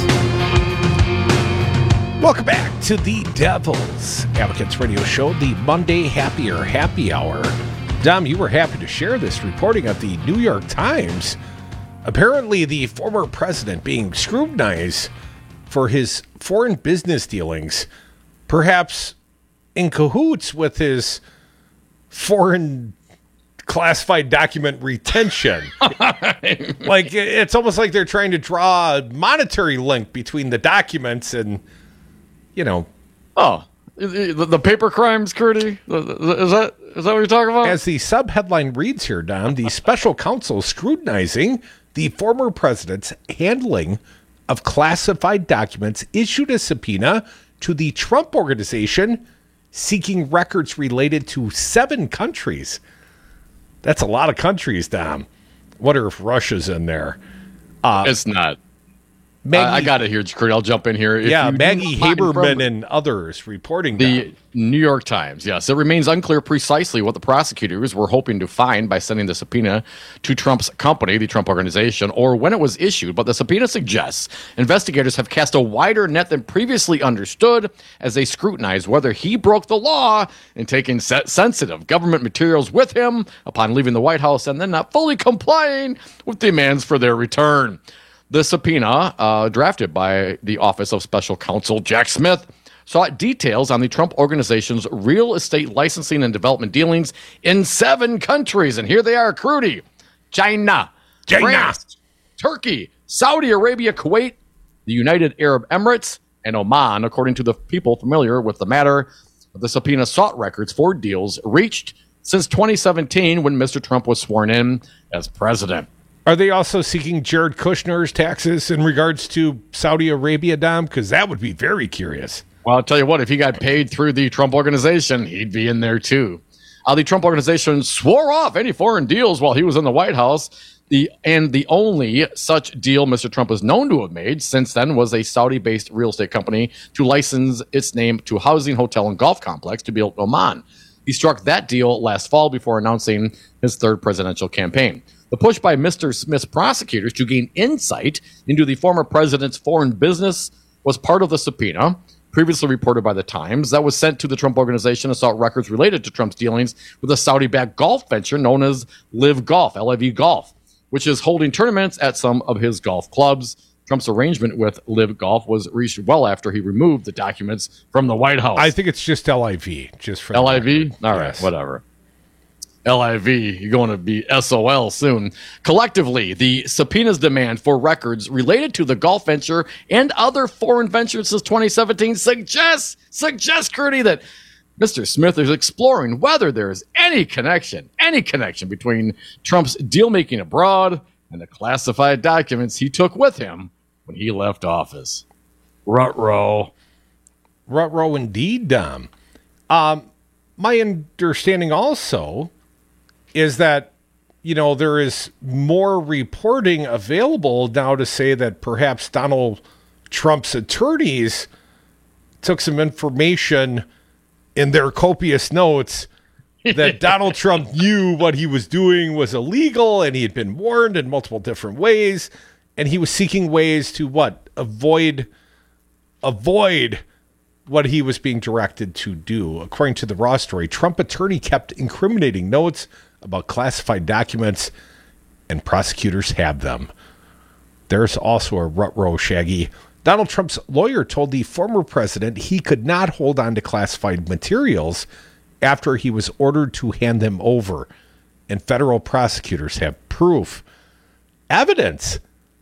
Welcome back to the Devil's Advocates Radio Show, the Monday Happier Happy Hour. Dom, you were happy to share this reporting of the New York Times. Apparently, the former president being scrutinized for his foreign business dealings, perhaps in cahoots with his foreign classified document retention. Like, it's almost like they're trying to draw a monetary link between the documents and, you know. Oh, the paper crimes, Curdy? Is that what you're talking about? As the subheadline reads here, Don, the special counsel scrutinizing the former president's handling of classified documents issued a subpoena to the Trump Organization seeking records related to 7 countries. That's a lot of countries, Dom. Wonder if Russia's in there. It's not. I got it here, Curdy. I'll jump in here. Maggie Haberman and others reporting the New York Times. Yes, it remains unclear precisely what the prosecutors were hoping to find by sending the subpoena to Trump's company, the Trump Organization, or when it was issued. But the subpoena suggests investigators have cast a wider net than previously understood as they scrutinize whether he broke the law in taking sensitive government materials with him upon leaving the White House and then not fully complying with demands for their return. The subpoena, drafted by the Office of Special Counsel Jack Smith, sought details on the Trump Organization's real estate licensing and development dealings in 7 countries. And here they are, Crudy. China, France, Turkey, Saudi Arabia, Kuwait, the United Arab Emirates, and Oman, according to the people familiar with the matter. The subpoena sought records for deals reached since 2017 when Mr. Trump was sworn in as president. Are they also seeking Jared Kushner's taxes in regards to Saudi Arabia, Dom? Because that would be very curious. Well, I'll tell you what, if he got paid through the Trump Organization, he'd be in there too. The Trump Organization swore off any foreign deals while he was in the White House. The only such deal Mr. Trump is known to have made since then was a Saudi-based real estate company to license its name to a housing, hotel, and golf complex to be built in Oman. He struck that deal last fall before announcing his 3rd presidential campaign. The push by Mr. Smith's prosecutors to gain insight into the former president's foreign business was part of the subpoena, previously reported by the Times, that was sent to the Trump Organization and sought records related to Trump's dealings with a Saudi-backed golf venture known as Live Golf, LIV Golf, which is holding tournaments at some of his golf clubs. Trump's arrangement with Live Golf was reached well after he removed the documents from the White House. I think it's just LIV. Just for LIV? All right, whatever. LIV, you're going to be SOL soon. Collectively, the subpoenas demand for records related to the golf venture and other foreign ventures since 2017 suggests, Curdy, that Mr. Smith is exploring whether there is any connection between Trump's deal-making abroad and the classified documents he took with him when he left office. Ruh-roh. Ruh-roh indeed, Dom. My understanding also is that, there is more reporting available now to say that perhaps Donald Trump's attorneys took some information in their copious notes that Donald Trump knew what he was doing was illegal and he had been warned in multiple different ways, and he was seeking ways to avoid what he was being directed to do. According to the Raw story, Trump attorney kept incriminating notes about classified documents, and prosecutors have them. There's also a ruh-roh, Shaggy. Donald Trump's lawyer told the former president he could not hold on to classified materials after he was ordered to hand them over, and federal prosecutors have proof. Evidence,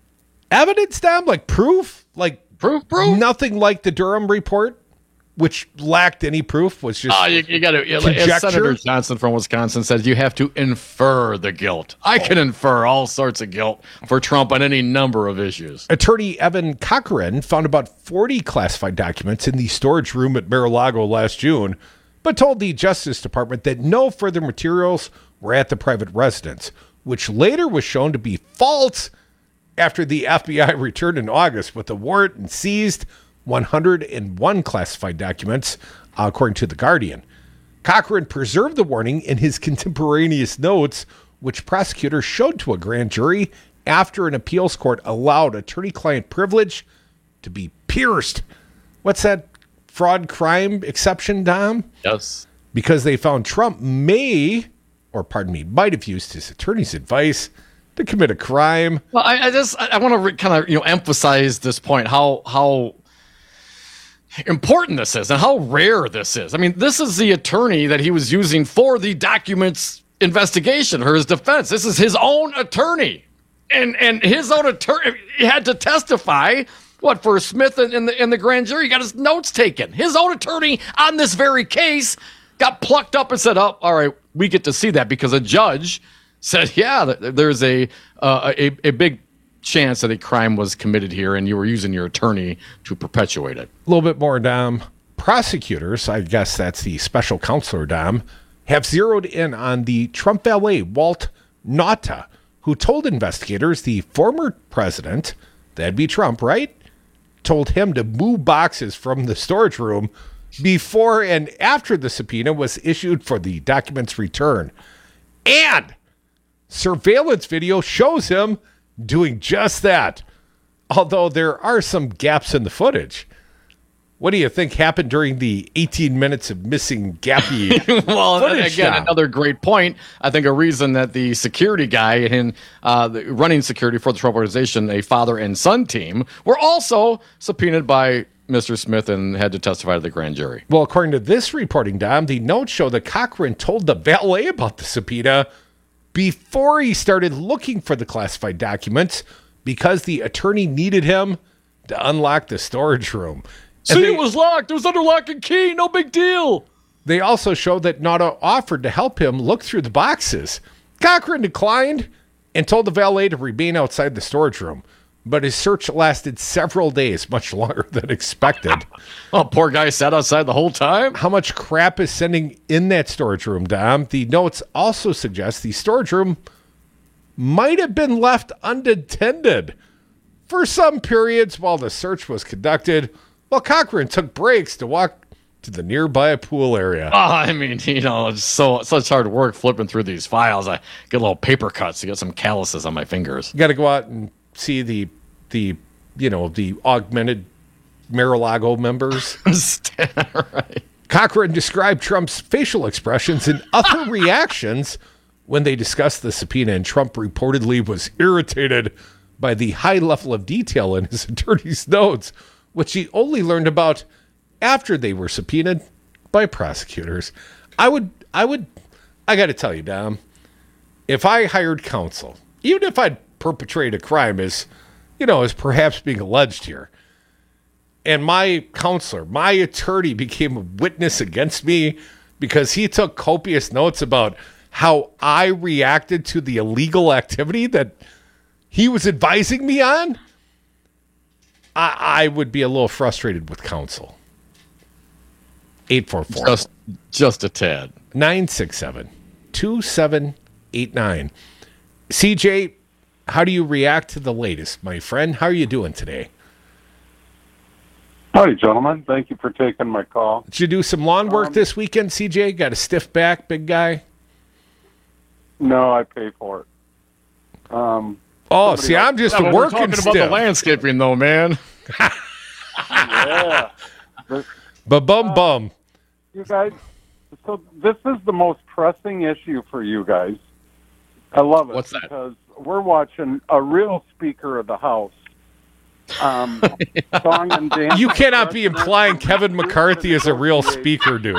Dom, like proof? Like proof? Nothing like the Durham report, which lacked any proof, was just you got to. As Senator Johnson from Wisconsin said, you have to infer the guilt. I can infer all sorts of guilt for Trump on any number of issues. Attorney Evan Cochran found about 40 classified documents in the storage room at Mar-a-Lago last June, but told the Justice Department that no further materials were at the private residence, which later was shown to be false after the FBI returned in August with a warrant and seized 101 classified documents, according to The Guardian. Cochran preserved the warning in his contemporaneous notes, which prosecutors showed to a grand jury after an appeals court allowed attorney-client privilege to be pierced. What's that fraud crime exception, Dom? Yes. Because they found Trump might have used his attorney's advice to commit a crime. Well, I want to emphasize this point, how important this is and how rare this is. I mean, this is the attorney that he was using for the documents investigation or his defense. This is his own attorney. And his own attorney had to testify, for Smith in the grand jury. He got his notes taken. His own attorney on this very case got plucked up and said, oh, all right, we get to see that because a judge said, yeah, there's a big chance that a crime was committed here and you were using your attorney to perpetuate it. A little bit more, Dom. Prosecutors, I guess that's the special counselor, Dom, have zeroed in on the Trump valet, Walt Nauta, who told investigators the former president that'd be Trump, right? Told him to move boxes from the storage room before and after the subpoena was issued for the documents' return. And surveillance video shows him doing just that, although there are some gaps in the footage. What do you think happened during the 18 minutes of missing gappy well, footage? Again, now? another great point. I think a reason that the security guy and running security for the Trump Organization, a father and son team, were also subpoenaed by Mr. Smith and had to testify to the grand jury. Well, according to this reporting, Dom, the notes show that Cochran told the valet about the subpoena before he started looking for the classified documents because the attorney needed him to unlock the storage room. It was locked. It was under lock and key. No big deal. They also show that Nauta offered to help him look through the boxes. Cochran declined and told the valet to remain outside the storage room. But his search lasted several days, much longer than expected. Oh, poor guy sat outside the whole time? How much crap is sitting in that storage room, Dom? The notes also suggest the storage room might have been left unattended for some periods while the search was conducted, while Cochran took breaks to walk to the nearby pool area. Oh, I mean, it's such hard work flipping through these files. I get little paper cuts to get some calluses on my fingers. You got to go out and see the augmented Mar-a-Lago members. Right. Cochran described Trump's facial expressions and other reactions when they discussed the subpoena, and Trump reportedly was irritated by the high level of detail in his attorney's notes, which he only learned about after they were subpoenaed by prosecutors. I got to tell you, Dom, if I hired counsel, even if I'd perpetrate a crime as perhaps being alleged here, and my counselor, my attorney became a witness against me because he took copious notes about how I reacted to the illegal activity that he was advising me on, I would be a little frustrated with counsel. 844. Just a tad. 967-2789. CJ, how do you react to the latest, my friend? How are you doing today? Howdy, gentlemen. Thank you for taking my call. Did you do some lawn work this weekend, CJ? Got a stiff back, big guy? No, I pay for it. I'm just working we're talking stiff. about the landscaping, though, man. Yeah. Bum. You guys, so this is the most pressing issue for you guys. I love it. What's that? Because we're watching a real Speaker of the House. Song and dance. You cannot be implying Kevin McCarthy is a real speaker, dude.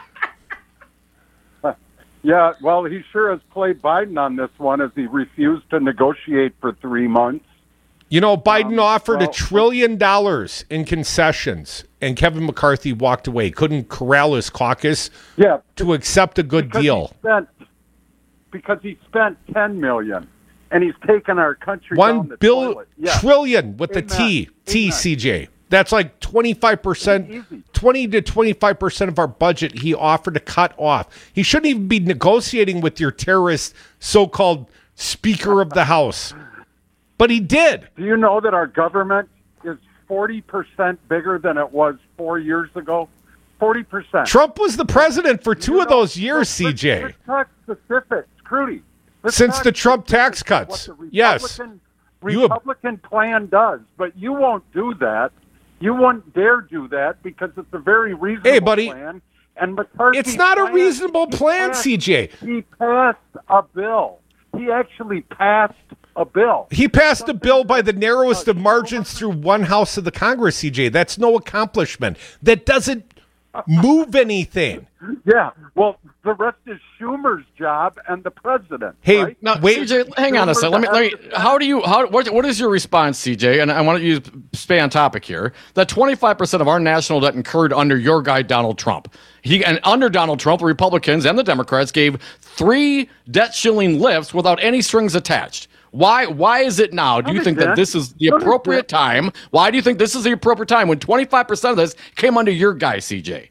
Yeah, well, he sure has played Biden on this one as he refused to negotiate for 3 months. Biden offered $1 trillion in concessions, and Kevin McCarthy walked away. Couldn't corral his caucus to accept a good deal. Because he spent $10 million, and he's taken our country down the toilet. Trillion with the T, CJ. That's like 25%, 20 to 25% of our budget he offered to cut off. He shouldn't even be negotiating with your terrorist so-called Speaker of the House. But he did. Do you know that our government is 40% bigger than it was 4 years ago? 40%. Trump was the president for 2 of those years, CJ. Let's talk specifics, Crudy. Since the Trump tax cuts. Yes. Republican plan does, but you won't do that. You won't dare do that because it's a very reasonable plan. And McCarthy, it's not a reasonable plan, CJ. He passed a bill. He actually passed a bill. He passed a bill by the narrowest of margins through one house of the Congress, CJ. That's no accomplishment. That doesn't move anything. Yeah, well, the rest is Schumer's job and the president. Hey, right? Now, wait, CJ, hang on a second. Let me. What is your response, CJ? And I want you to stay on topic here. That 25% of our national debt incurred under your guy Donald Trump. And under Donald Trump, the Republicans and the Democrats gave 3 debt shilling lifts without any strings attached. Why is it now? Do you think that this is the appropriate time? Why do you think this is the appropriate time when 25% of this came under your guy, CJ?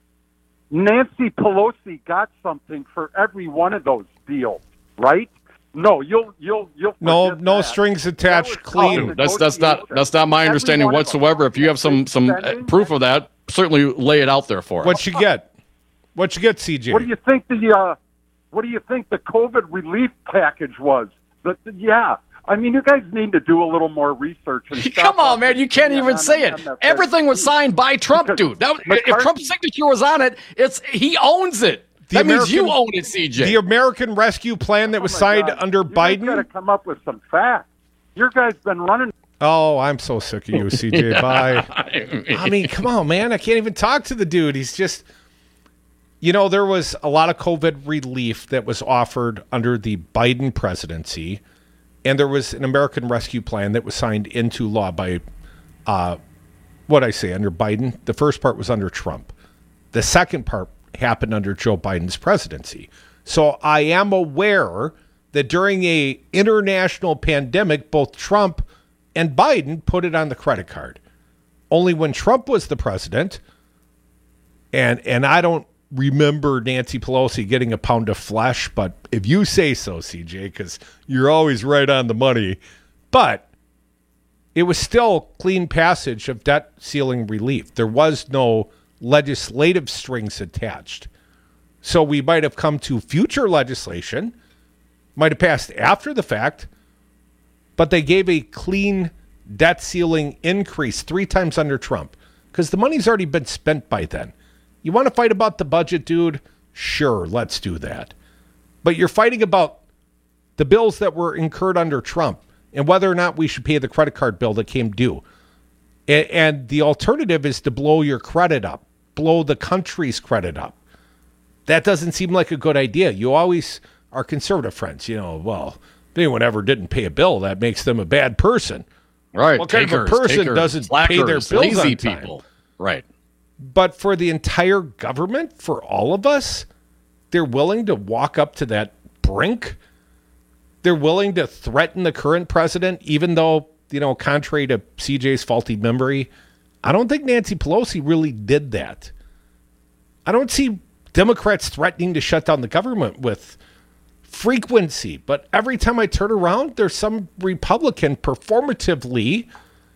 Nancy Pelosi got something for every one of those deals, right? No, you'll no strings attached. Clean. That's not my understanding whatsoever. If you have some proof of that, certainly lay it out there for us. What you get, CJ? What do you think the COVID relief package was? I mean, you guys need to do a little more research. And Come on, man. You can't even say it. Everything was signed by Trump, dude. If Trump's signature was on it, he owns it. That means you own it, CJ. The American Rescue Plan that was signed under Biden. You got to come up with some facts. Your guy's been running. Oh, I'm so sick of you, CJ. Bye. I mean, come on, man. I can't even talk to the dude. He's just... there was a lot of COVID relief that was offered under the Biden presidency, and there was an American Rescue Plan that was signed into law by, under Biden. The first part was under Trump. The second part happened under Joe Biden's presidency. So I am aware that during a international pandemic, both Trump and Biden put it on the credit card. Only when Trump was the president, and I don't remember Nancy Pelosi getting a pound of flesh, but if you say so, CJ, because you're always right on the money, but it was still clean passage of debt ceiling relief. There was no legislative strings attached. So we might have come to future legislation, might have passed after the fact, but they gave a clean debt ceiling increase 3 times under Trump because the money's already been spent by then. You want to fight about the budget, dude? Sure, let's do that. But you're fighting about the bills that were incurred under Trump and whether or not we should pay the credit card bill that came due. And the alternative is to blow your credit up, blow the country's credit up. That doesn't seem like a good idea. You always are conservative friends. If anyone ever didn't pay a bill, that makes them a bad person. Right. What kind of a person doesn't pay their bills lazy on time? People. Right. But for the entire government, for all of us, they're willing to walk up to that brink. They're willing to threaten the current president, even though, contrary to CJ's faulty memory, I don't think Nancy Pelosi really did that. I don't see Democrats threatening to shut down the government with frequency. But every time I turn around, there's some Republican performatively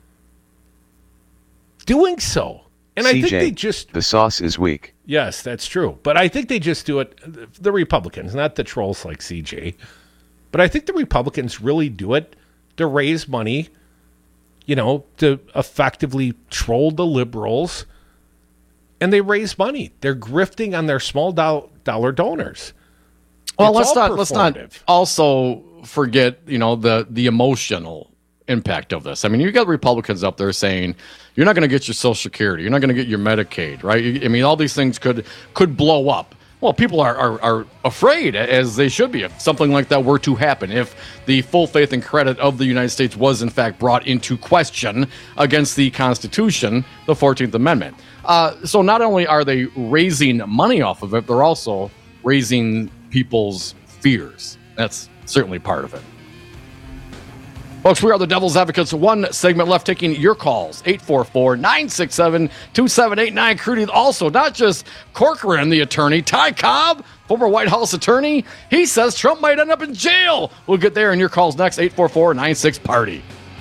doing so. And CJ, I think they just... The sauce is weak. Yes, that's true. But I think they just do it, the Republicans, not the trolls like CJ. But I think the Republicans really do it to raise money, to effectively troll the liberals. And they raise money. They're grifting on their small dollar donors. Well, let's not also forget, the emotional impact of this. I mean, you got Republicans up there saying you're not going to get your Social Security, you're not going to get your Medicaid, right? I mean, all these things could blow up. Well, people are afraid, as they should be, if something like that were to happen, if the full faith and credit of the United States was in fact brought into question against the Constitution, the 14th Amendment. So not only are they raising money off of it, they're also raising people's fears. That's certainly part of it. Folks, we are the Devil's Advocates. One segment left, taking your calls. 844-967-2789. Crudy, also, not just Corcoran, the attorney, Ty Cobb, former White House attorney. He says Trump might end up in jail. We'll get there in your calls next. 844-96-PARTY.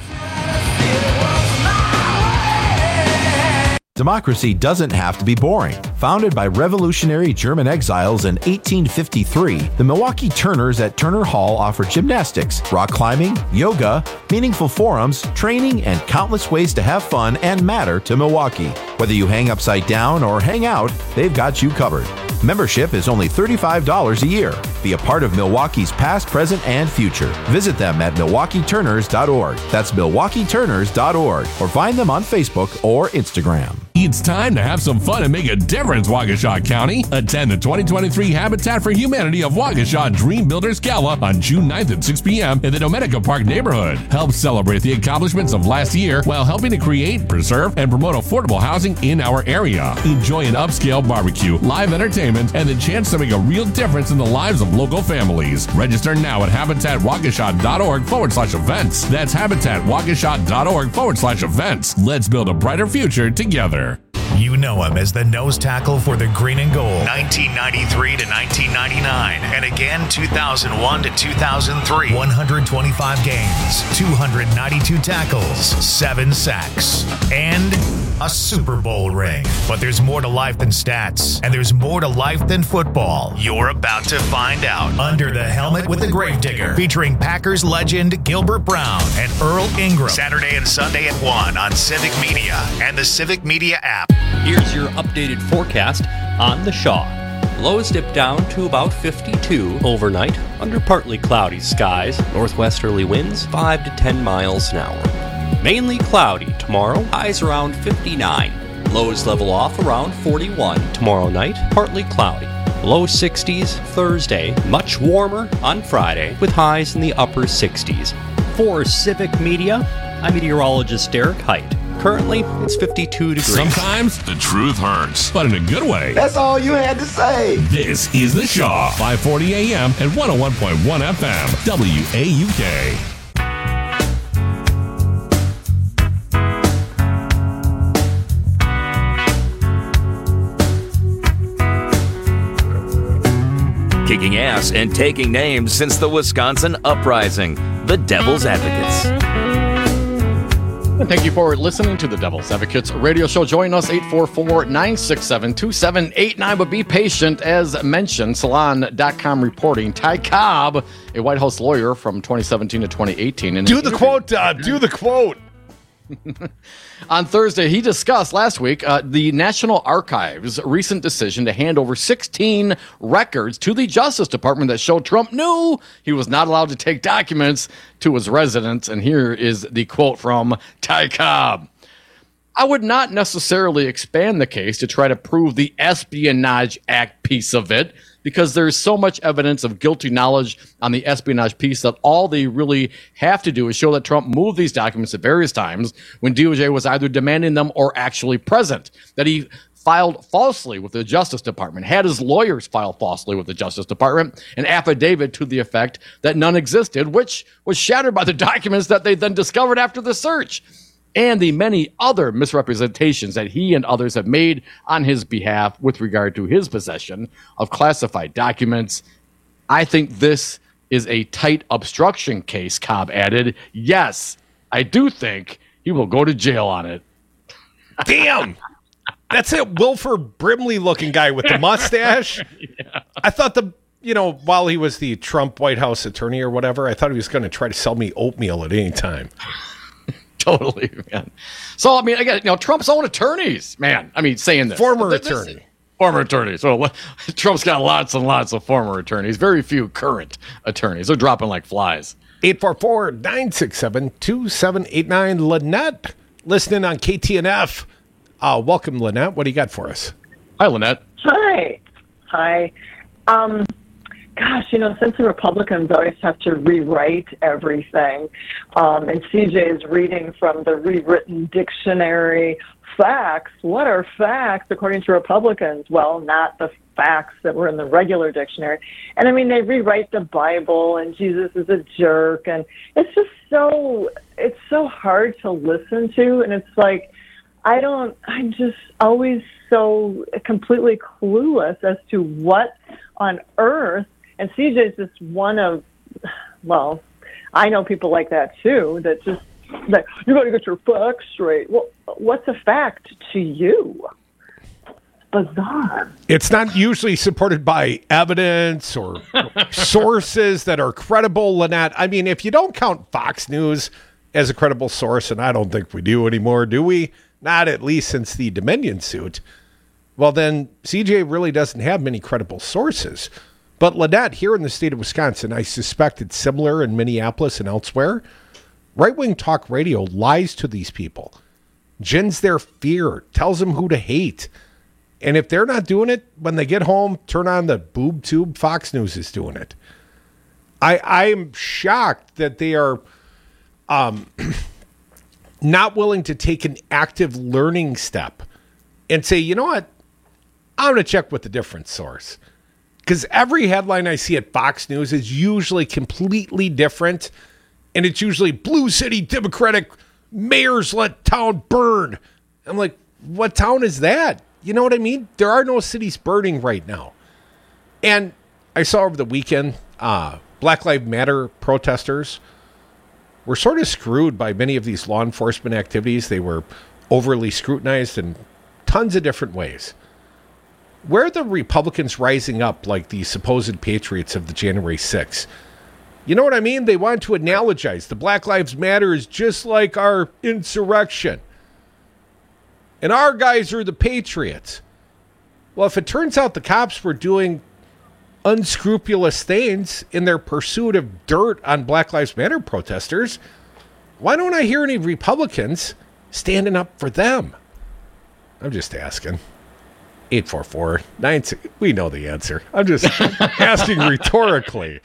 Democracy doesn't have to be boring. Founded by revolutionary German exiles in 1853, the Milwaukee Turners at Turner Hall offer gymnastics, rock climbing, yoga, meaningful forums, training, and countless ways to have fun and matter to Milwaukee. Whether you hang upside down or hang out, they've got you covered. Membership is only $35 a year. Be a part of Milwaukee's past, present, and future. Visit them at MilwaukeeTurners.org. That's MilwaukeeTurners.org. Or find them on Facebook or Instagram. It's time to have some fun and make a difference, Waukesha County. Attend the 2023 Habitat for Humanity of Waukesha Dream Builders Gala on June 9th at 6 p.m. in the Domenica Park neighborhood. Help celebrate the accomplishments of last year while helping to create, preserve, and promote affordable housing in our area. Enjoy an upscale barbecue, live entertainment, and the chance to make a real difference in the lives of local families. Register now at HabitatWaukesha.org/events. That's HabitatWaukesha.org/events. Let's build a brighter future together. You know him as the nose tackle for the Green and Gold, 1993 to 1999, and again 2001 to 2003. 125 games, 292 tackles, 7 sacks, and a Super Bowl ring. But there's more to life than stats, and there's more to life than football. You're about to find out. Under the Helmet with the Gravedigger, featuring Packers legend Gilbert Brown and Earl Ingram. Saturday and Sunday at 1 on Civic Media and the Civic Media app. Here's your updated forecast on the Shaw. Lows dip down to about 52 overnight under partly cloudy skies. Northwesterly winds 5 to 10 miles an hour. Mainly cloudy tomorrow. Highs around 59. Lows level off around 41 tomorrow night. Partly cloudy. Low 60s Thursday. Much warmer on Friday with highs in the upper 60s. For Civic Media, I'm meteorologist Derek Height. Currently, it's 52 degrees. Sometimes the truth hurts, but in a good way. That's all you had to say. This is The Shaw, 540 AM and 101.1 FM, WAUK. Kicking ass and taking names since the Wisconsin Uprising, the Devil's Advocates. And thank you for listening to the Devil's Advocates radio show. Join us 844-967-2789, but be patient. As mentioned, Salon.com reporting Ty Cobb, a White House lawyer from 2017 to 2018. Do the quote, do the quote. On Thursday, he discussed last week the National Archives' recent decision to hand over 16 records to the Justice Department that showed Trump knew he was not allowed to take documents to his residence. And here is the quote from Ty Cobb. I would not necessarily expand the case to try to prove the Espionage Act piece of it, because there's so much evidence of guilty knowledge on the espionage piece that all they really have to do is show that Trump moved these documents at various times when DOJ was either demanding them or actually present, that he filed falsely with the Justice Department, had his lawyers file falsely with the Justice Department, an affidavit to the effect that none existed, which was shattered by the documents that they then discovered after the search, and the many other misrepresentations that he and others have made on his behalf with regard to his possession of classified documents. I think this is a tight obstruction case, Cobb added. Yes, I do think he will go to jail on it. Damn! That's that Wilford Brimley-looking guy with the mustache. Yeah. I thought while he was the Trump White House attorney or whatever, I thought he was going to try to sell me oatmeal at any time. Totally, man. So, I mean, again, Trump's own attorneys, man. I mean, saying this. Former attorneey. Former attorneys. Well, Trump's got lots and lots of former attorneys. Very few current attorneys. They're dropping like flies. 844-967-2789. Lynette, listening on KTNF. Welcome, Lynette. What do you got for us? Hi, Lynette. Hi. Gosh, since the Republicans always have to rewrite everything, and CJ is reading from the rewritten dictionary, facts. What are facts according to Republicans? Well, not the facts that were in the regular dictionary. And I mean, they rewrite the Bible and Jesus is a jerk. And it's just it's so hard to listen to. And it's like, I'm just always so completely clueless as to what on earth. And CJ's just one of, well, I know people like that too, that just, like, you got to get your facts straight. Well, what's a fact to you? Bizarre. It's not usually supported by evidence or sources that are credible, Lynette. I mean, if you don't count Fox News as a credible source, and I don't think we do anymore, do we? Not at least since the Dominion suit. Well, then CJ really doesn't have many credible sources. But Lynette, here in the state of Wisconsin, I suspect it's similar in Minneapolis and elsewhere. Right-wing talk radio lies to these people, gins their fear, tells them who to hate. And if they're not doing it, when they get home, turn on the boob tube, Fox News is doing it. I am shocked that they are not willing to take an active learning step and say, you know what, I'm going to check with a different source. Because every headline I see at Fox News is usually completely different. And it's usually Blue City Democratic mayors let town burn. I'm like, what town is that? You know what I mean? There are no cities burning right now. And I saw over the weekend, Black Lives Matter protesters were sort of screwed by many of these law enforcement activities. They were overly scrutinized in tons of different ways. Where are the Republicans rising up like the supposed patriots of the January 6th? You know what I mean? They want to analogize. The Black Lives Matter is just like our insurrection. And our guys are the patriots. Well, if it turns out the cops were doing unscrupulous things in their pursuit of dirt on Black Lives Matter protesters, why don't I hear any Republicans standing up for them? I'm just asking. 844-96. We know the answer. I'm just asking rhetorically.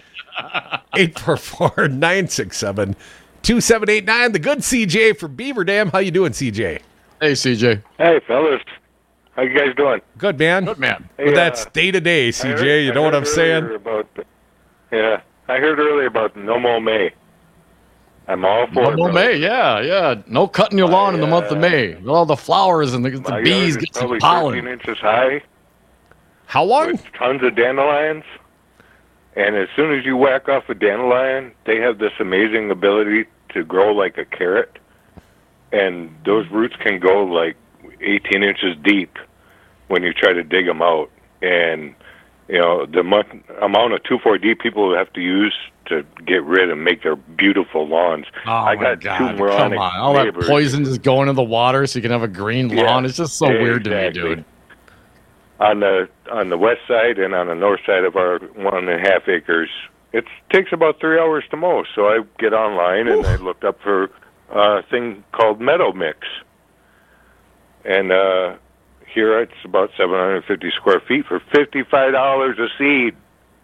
844-967-2789. The good CJ from Beaver Dam. How you doing, CJ? Hey, CJ. Hey, fellas. How you guys doing? Good, man. Good, man. Hey, but that's day to day, CJ. You know what I'm saying? I heard earlier about No Mow May. I'm all for it. No May, yeah. No cutting your lawn in the month of May. All the flowers and the bees get some pollen. 13 inches high. How long? With tons of dandelions. And as soon as you whack off a dandelion, they have this amazing ability to grow like a carrot. And those roots can go like 18 inches deep when you try to dig them out. And, you know, the amount of 2,4-D people have to use to get rid and make their beautiful lawns. Oh, I got two moronic Come on. All neighbors. that poison just going in the water so you can have a green lawn. It's just so weird to me, dude. On the west side and on the north side of our 1.5 acres, it takes about 3 hours to mow. So I get online and I looked up for a thing called Meadow Mix. And here it's about 750 square feet for $55 a seed.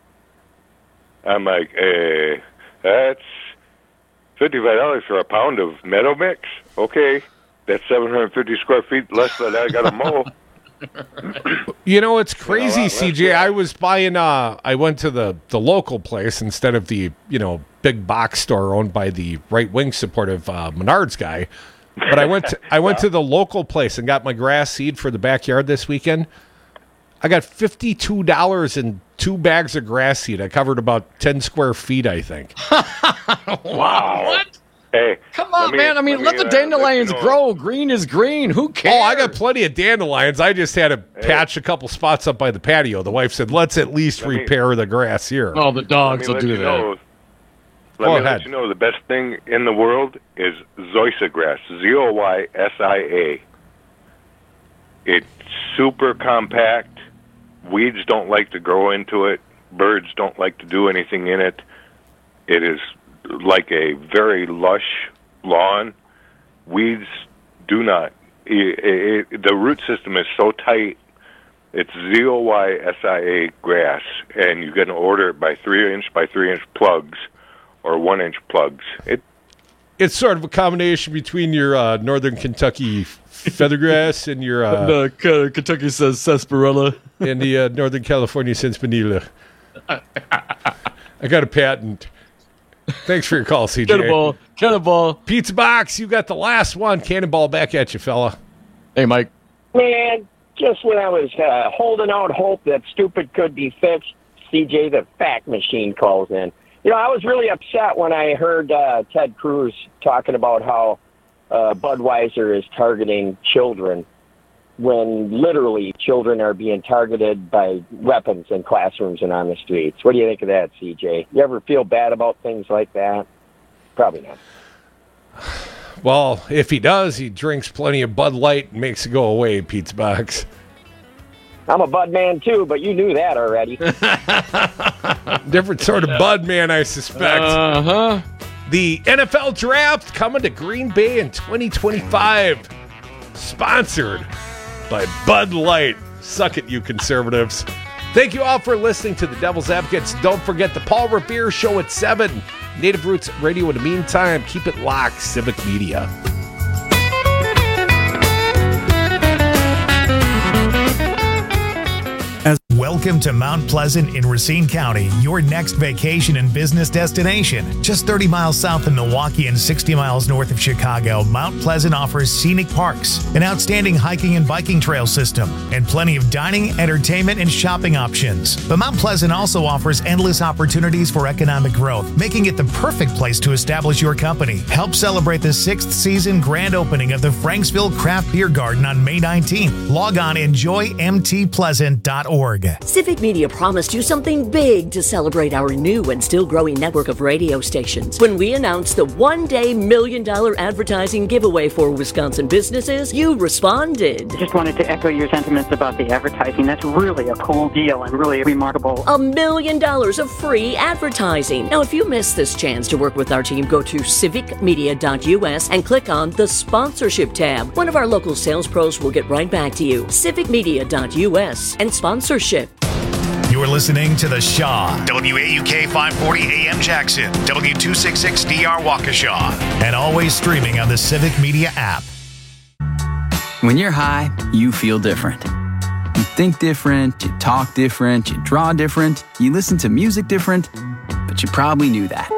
I'm like, that's $55 for a pound of Meadow Mix? Okay, that's 750 square feet less than I got to mow. You know, it's crazy, CJ. I was buying, I went to the local place instead of the, big box store owned by the right-wing supportive Menards guy. But I went to the local place and got my grass seed for the backyard this weekend. I got $52 in 2 bags of grass seed. I covered about 10 square feet, I think. Wow. What? Hey, come on, man. I mean, let the dandelions grow. Green is green. Who cares? Oh, I got plenty of dandelions. I just had to patch a couple spots up by the patio. The wife said, let's at least repair the grass here. Oh, the dogs will do that. Let you know the best thing in the world is Zoysia grass, Zoysia. It's super compact. Weeds don't like to grow into it. Birds don't like to do anything in it. It is like a very lush lawn. Weeds do not. The root system is so tight. It's Zoysia grass, and you can order it by 3-inch by 3-inch plugs. Or 1-inch plugs. It's sort of a combination between your Northern Kentucky feathergrass and your Kentucky says sarsaparilla and the Northern California sinsemilla. I got a patent. Thanks for your call, CJ. Cannonball. Pizza Box, you got the last one. Cannonball back at you, fella. Hey, Mike. Man, just when I was holding out hope that stupid could be fixed, CJ the fact machine calls in. I was really upset when I heard Ted Cruz talking about how Budweiser is targeting children when literally children are being targeted by weapons in classrooms and on the streets. What do you think of that, CJ? You ever feel bad about things like that? Probably not. Well, if he does, he drinks plenty of Bud Light and makes it go away, Pizza Box. I'm a Bud man, too, but you knew that already. Different sort of Bud man, I suspect. Uh-huh. The NFL Draft coming to Green Bay in 2025. Sponsored by Bud Light. Suck it, you conservatives. Thank you all for listening to the Devil's Advocates. Don't forget the Paul Revere Show at 7. Native Roots Radio in the meantime. Keep it locked. Civic Media. As well. Welcome to Mount Pleasant in Racine County, your next vacation and business destination. Just 30 miles south of Milwaukee and 60 miles north of Chicago, Mount Pleasant offers scenic parks, an outstanding hiking and biking trail system, and plenty of dining, entertainment, and shopping options. But Mount Pleasant also offers endless opportunities for economic growth, making it the perfect place to establish your company. Help celebrate the 6th season grand opening of the Franksville Craft Beer Garden on May 19th. Log on enjoymtpleasant.org. Civic Media promised you something big to celebrate our new and still growing network of radio stations. When we announced the one-day $1 million advertising giveaway for Wisconsin businesses, you responded. Just wanted to echo your sentiments about the advertising. That's really a cool deal and really remarkable. $1 million of free advertising. Now, if you missed this chance to work with our team, go to civicmedia.us and click on the sponsorship tab. One of our local sales pros will get right back to you. civicmedia.us and sponsorship. You're listening to The Shaw, WAUK 540 AM Jackson, W266DR Waukesha, and always streaming on the Civic Media app. When you're high, you feel different. You think different, you talk different, you draw different, you listen to music different, but you probably knew that.